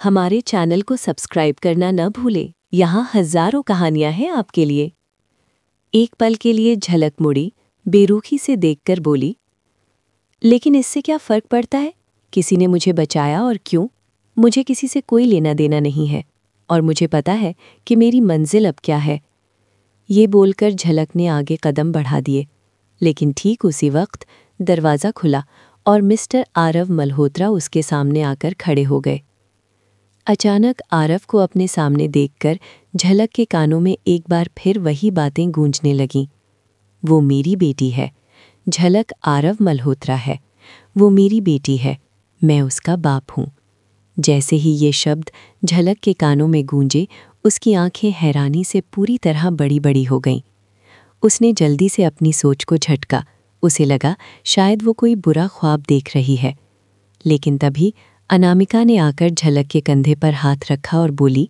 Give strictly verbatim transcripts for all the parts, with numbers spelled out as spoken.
हमारे चैनल को सब्सक्राइब करना न भूलें। यहाँ हजारों कहानियां हैं आपके लिए। एक पल के लिए झलक मुड़ी, बेरुखी से देखकर बोली, लेकिन इससे क्या फर्क पड़ता है? किसी ने मुझे बचाया और क्यों? मुझे किसी से कोई लेना देना नहीं है और मुझे पता है कि मेरी मंजिल अब क्या है। ये बोलकर झलक ने आगे कदम बढ़ा दिए, लेकिन ठीक उसी वक्त दरवाज़ा खुला और मिस्टर आरव मल्होत्रा उसके सामने आकर खड़े हो गए। अचानक आरव को अपने सामने देखकर झलक के कानों में एक बार फिर वही बातें गूंजने लगीं। वो मेरी बेटी है, झलक आरव मल्होत्रा है। वो मेरी बेटी है, मैं उसका बाप हूँ। जैसे ही ये शब्द झलक के कानों में गूंजे, उसकी आंखें हैरानी से पूरी तरह बड़ी बड़ी हो गईं। उसने जल्दी से अपनी सोच को झटका। उसे लगा शायद वो कोई बुरा ख्वाब देख रही है, लेकिन तभी अनामिका ने आकर झलक के कंधे पर हाथ रखा और बोली,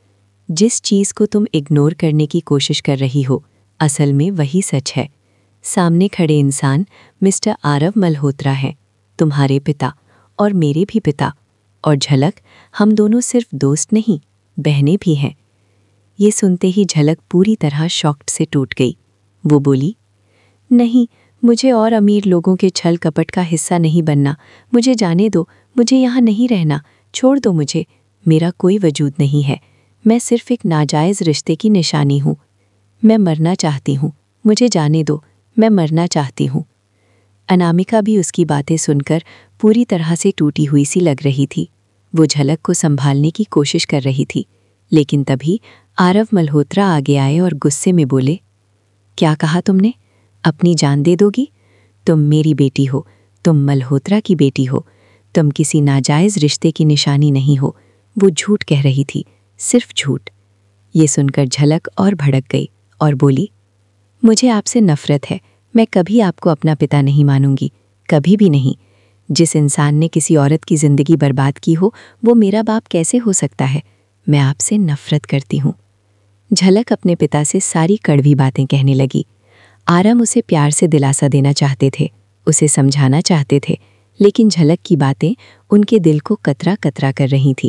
जिस चीज़ को तुम इग्नोर करने की कोशिश कर रही हो, असल में वही सच है। सामने खड़े इंसान मिस्टर आरव मल्होत्रा हैं, तुम्हारे पिता और मेरे भी पिता। और झलक, हम दोनों सिर्फ दोस्त नहीं, बहनें भी हैं। ये सुनते ही झलक पूरी तरह शॉक्ड से टूट गई। वो बोली, नहीं, मुझे और अमीर लोगों के छल कपट का हिस्सा नहीं बनना। मुझे जाने दो, मुझे यहाँ नहीं रहना, छोड़ दो मुझे। मेरा कोई वजूद नहीं है, मैं सिर्फ एक नाजायज़ रिश्ते की निशानी हूँ। मैं मरना चाहती हूँ, मुझे जाने दो, मैं मरना चाहती हूँ। अनामिका भी उसकी बातें सुनकर पूरी तरह से टूटी हुई सी लग रही थी। वो झलक को संभालने की कोशिश कर रही थी, लेकिन तभी आरव मल्होत्रा आगे आए और गुस्से में बोले, क्या कहा तुमने? अपनी जान दे दोगी? तुम मेरी बेटी हो, तुम मल्होत्रा की बेटी हो, तुम किसी नाजायज़ रिश्ते की निशानी नहीं हो। वो झूठ कह रही थी, सिर्फ झूठ। ये सुनकर झलक और भड़क गई और बोली, मुझे आपसे नफ़रत है, मैं कभी आपको अपना पिता नहीं मानूंगी, कभी भी नहीं। जिस इंसान ने किसी औरत की ज़िंदगी बर्बाद की हो, वो मेरा बाप कैसे हो सकता है? मैं आपसे नफ़रत करती हूँ। झलक अपने पिता से सारी कड़वी बातें कहने लगी। आरव उसे प्यार से दिलासा देना चाहते थे, उसे समझाना चाहते थे, लेकिन झलक की बातें उनके दिल को कतरा कतरा कर रही थी।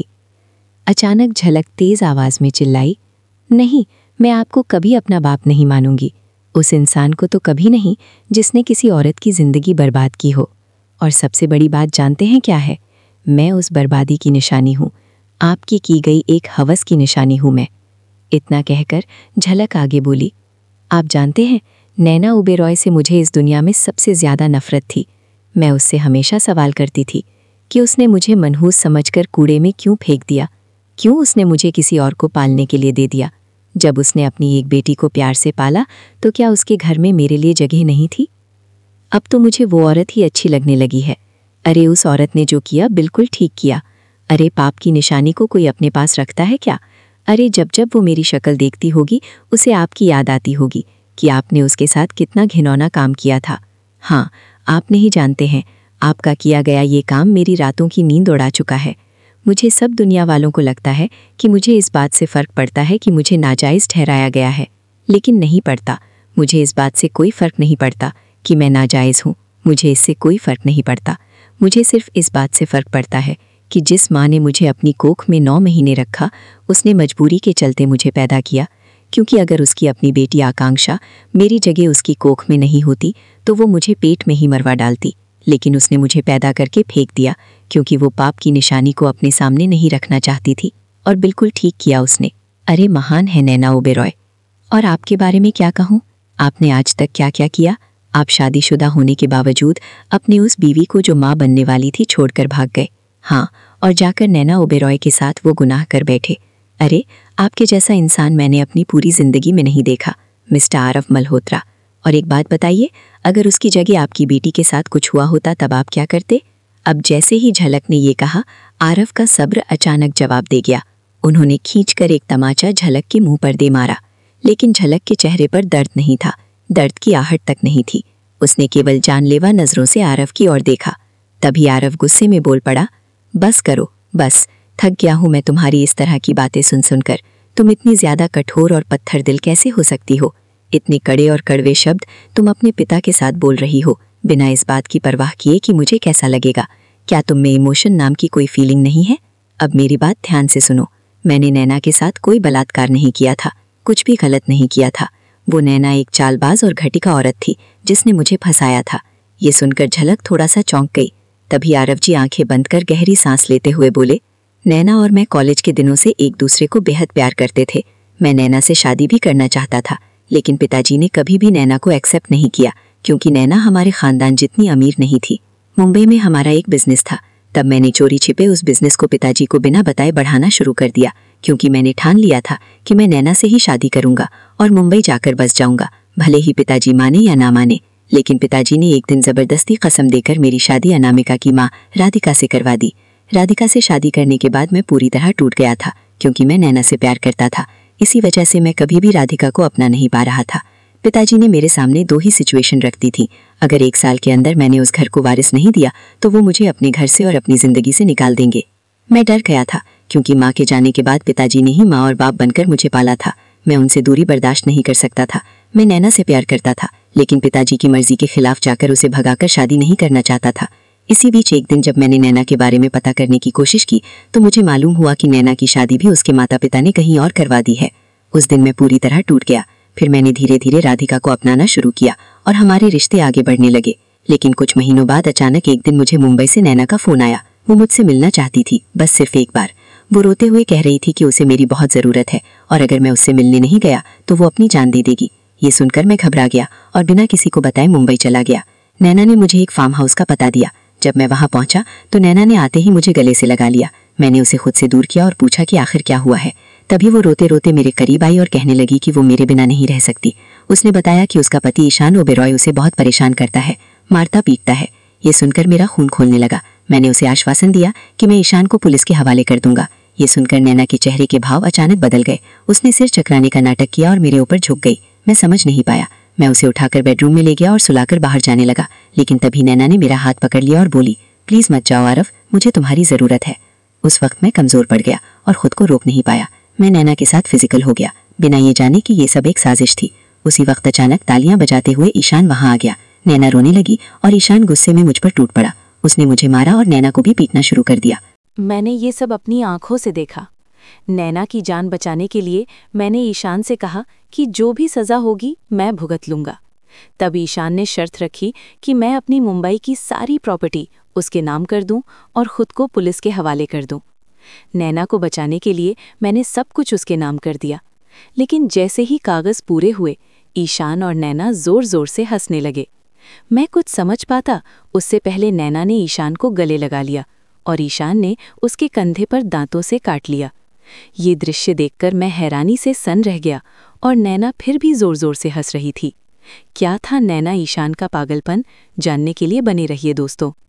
अचानक झलक तेज़ आवाज़ में चिल्लाई, नहीं, मैं आपको कभी अपना बाप नहीं मानूंगी। उस इंसान को तो कभी नहीं जिसने किसी औरत की ज़िंदगी बर्बाद की हो। और सबसे बड़ी बात जानते हैं क्या है? मैं उस बर्बादी की निशानी हूँ, आपकी की गई एक हवस की निशानी हूँ मैं। इतना कहकर झलक आगे बोली, आप जानते हैं, नैना ओबेरॉय से मुझे इस दुनिया में सबसे ज़्यादा नफ़रत थी। मैं उससे हमेशा सवाल करती थी कि उसने मुझे मनहूस समझकर कूड़े में क्यों फेंक दिया, क्यों उसने मुझे किसी और को पालने के लिए दे दिया। जब उसने अपनी एक बेटी को प्यार से पाला, तो क्या उसके घर में मेरे लिए जगह नहीं थी? अब तो मुझे वो औरत ही अच्छी लगने लगी है। अरे उस औरत ने जो किया बिल्कुल ठीक किया। अरे पाप की निशानी को कोई अपने पास रखता है क्या? अरे जब जब वो मेरी शक्ल देखती होगी, उसे आपकी याद आती होगी कि आपने उसके साथ कितना घिनौना काम किया था। हाँ, आप नहीं जानते हैं, आपका किया गया ये काम मेरी रातों की नींद उड़ा चुका है। मुझे सब दुनिया वालों को लगता है कि मुझे इस बात से फ़र्क पड़ता है कि मुझे नाजायज़ ठहराया गया है, लेकिन नहीं पड़ता। मुझे इस बात से कोई फ़र्क नहीं पड़ता कि मैं नाजायज़ हूँ, मुझे इससे कोई फ़र्क नहीं पड़ता। मुझे सिर्फ इस बात से फ़र्क पड़ता है कि जिस माँ ने मुझे अपनी कोख में नौ महीने रखा, उसने मजबूरी के चलते मुझे पैदा किया। क्योंकि अगर उसकी अपनी बेटी आकांक्षा मेरी जगह उसकी कोख में नहीं होती, तो वो मुझे पेट में ही मरवा डालती। लेकिन उसने मुझे पैदा करके फेंक दिया, क्योंकि वो पाप की निशानी को अपने सामने नहीं रखना चाहती थी। और बिल्कुल ठीक किया उसने। अरे महान है नैना ओबेरॉय। और आपके बारे में क्या कहूँ? आपने आज तक क्या क्या किया? आप शादीशुदा होने के बावजूद अपनी उस बीवी को जो माँ बनने वाली थी छोड़कर भाग गए। हाँ, और जाकर नैना ओबेरॉय के साथ वो गुनाह कर बैठे। अरे आपके जैसा इंसान मैंने अपनी पूरी ज़िंदगी में नहीं देखा, मिस्टर आरव मल्होत्रा। और एक बात बताइए, अगर उसकी जगह आपकी बेटी के साथ कुछ हुआ होता तब आप क्या करते? अब जैसे ही झलक ने ये कहा, आरव का सब्र अचानक जवाब दे गया। उन्होंने खींचकर एक तमाचा झलक के मुंह पर दे मारा, लेकिन झलक के चेहरे पर दर्द नहीं था, दर्द की आहट तक नहीं थी। उसने केवल जानलेवा नज़रों से आरव की ओर देखा। तभी आरव गुस्से में बोल पड़ा, बस करो, बस, थक गया हूँ मैं तुम्हारी इस तरह की बातें सुन सुनकर। तुम इतनी ज़्यादा कठोर और पत्थर दिल कैसे हो सकती हो? इतने कड़े और कड़वे शब्द तुम अपने पिता के साथ बोल रही हो, बिना इस बात की परवाह किए कि मुझे कैसा लगेगा। क्या तुम में इमोशन नाम की कोई फीलिंग नहीं है? अब मेरी बात ध्यान से सुनो। मैंने नैना के साथ कोई बलात्कार नहीं किया था, कुछ भी गलत नहीं किया था। वो नैना एक चालबाज और घटिका औरत थी जिसने मुझे फंसाया था। ये सुनकर झलक थोड़ा सा चौंक गई। तभी आरव जी आंखें बंद कर गहरी सांस लेते हुए बोले, नैना और मैं कॉलेज के दिनों से एक दूसरे को बेहद प्यार करते थे। मैं नैना से शादी भी करना चाहता था, लेकिन पिताजी ने कभी भी नैना को एक्सेप्ट नहीं किया, क्योंकि नैना हमारे खानदान जितनी अमीर नहीं थी। मुंबई में हमारा एक बिजनेस था। तब मैंने चोरी छिपे उस बिजनेस को पिताजी को बिना बताए बढ़ाना शुरू कर दिया, क्योंकि मैंने ठान लिया था कि मैं नैना से ही शादी करूंगा और मुंबई जाकर बस जाऊंगा, भले ही पिताजी माने या ना माने। लेकिन पिताजी ने एक दिन जबरदस्ती कसम देकर मेरी शादी अनामिका की माँ राधिका से करवा दी। राधिका से शादी करने के बाद मैं पूरी तरह टूट गया था, क्योंकि मैं नैना से प्यार करता था। इसी वजह से मैं कभी भी राधिका को अपना नहीं पा रहा था। पिताजी ने मेरे सामने दो ही सिचुएशन रख दी थी। अगर एक साल के अंदर मैंने उस घर को वारिस नहीं दिया तो वो मुझे अपने घर से और अपनी जिंदगी से निकाल देंगे। मैं डर गया था, क्योंकि माँ के जाने के बाद पिताजी ने ही माँ और बाप बनकर मुझे पाला था। मैं उनसे दूरी बर्दाश्त नहीं कर सकता था। मैं नैना से प्यार करता था, लेकिन पिताजी की मर्जी के खिलाफ जाकर उसे भगाकर शादी नहीं करना चाहता था। इसी बीच एक दिन जब मैंने नैना के बारे में पता करने की कोशिश की तो मुझे मालूम हुआ कि नैना की शादी भी उसके माता पिता ने कहीं और करवा दी है। उस दिन मैं पूरी तरह टूट गया। फिर मैंने धीरे धीरे राधिका को अपनाना शुरू किया और हमारे रिश्ते आगे बढ़ने लगे। लेकिन कुछ महीनों बाद अचानक एक दिन मुझे मुंबई से नैना का फोन आया। वो मुझसे मिलना चाहती थी, बस सिर्फ एक बार। वो रोते हुए कह रही थी कि उसे मेरी बहुत ज़रूरत है और अगर मैं उससे मिलने नहीं गया तो वो अपनी जान दे देगी। ये सुनकर मैं घबरा गया और बिना किसी को बताए मुंबई चला गया। नैना ने मुझे एक फार्म हाउस का पता दिया। जब मैं वहां पहुंचा तो नैना ने आते ही मुझे गले से लगा लिया। मैंने उसे खुद से दूर किया और पूछा कि आखिर क्या हुआ है। तभी वो रोते रोते मेरे करीब आई और कहने लगी कि वो मेरे बिना नहीं रह सकती। उसने बताया कि उसका पति ईशान ओबेरॉय उसे बहुत परेशान करता है, मारता पीटता है। ये सुनकर मेरा खून खोलने लगा। मैंने उसे आश्वासन दिया कि मैं ईशान को पुलिस के हवाले कर दूंगा। ये सुनकर नैना के चेहरे के भाव अचानक बदल गए। उसने सिर चकराने का नाटक किया और मेरे ऊपर झुक गई। मैं समझ नहीं पाया। मैं उसे उठाकर बेडरूम में ले गया और सुलाकर बाहर जाने लगा, लेकिन तभी नैना ने मेरा हाथ पकड़ लिया और बोली, प्लीज मत जाओ आरव, मुझे तुम्हारी जरूरत है। उस वक्त मैं कमजोर पड़ गया और खुद को रोक नहीं पाया। मैं नैना के साथ फिजिकल हो गया, बिना ये जाने कि ये सब एक साजिश थी। उसी वक्त अचानक तालियां बजाते हुए ईशान वहां आ गया। नैना रोने लगी और ईशान गुस्से में मुझ पर टूट पड़ा। उसने मुझे मारा और नैना को भी पीटना शुरू कर दिया। मैंने ये सब अपनी आंखों से देखा। नैना की जान बचाने के लिए मैंने ईशान से कहा कि जो भी सजा होगी मैं भुगत लूंगा। तब ईशान ने शर्त रखी कि मैं अपनी मुंबई की सारी प्रॉपर्टी उसके नाम कर दूं और खुद को पुलिस के हवाले कर दूं। नैना को बचाने के लिए मैंने सब कुछ उसके नाम कर दिया। लेकिन जैसे ही कागज पूरे हुए, ईशान और नैना जोर जोर से हंसने लगे। मैं कुछ समझ पाता उससे पहले नैना ने ईशान को गले लगा लिया और ईशान ने उसके कंधे पर दांतों से काट लिया। ये दृश्य देखकर मैं हैरानी से सन रह गया और नैना फिर भी जोर जोर से हंस रही थी। क्या था नैना ईशान का पागलपन, जानने के लिए बने रहिए दोस्तों।